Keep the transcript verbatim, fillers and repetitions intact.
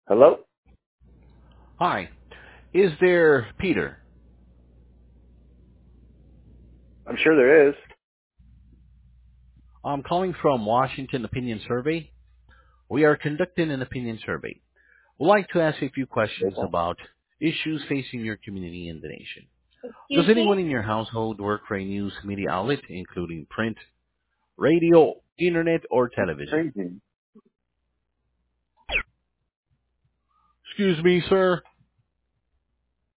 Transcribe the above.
Hello? Hi. Is there Peter? I'm sure there is. I'm calling from Washington Opinion Survey. We are conducting an opinion survey. We'd like to ask a few questions about issues facing your community and the nation. Does Excuse me? anyone in your household work for a news media outlet, including print, radio, internet, or television? Crazy. Excuse me, sir.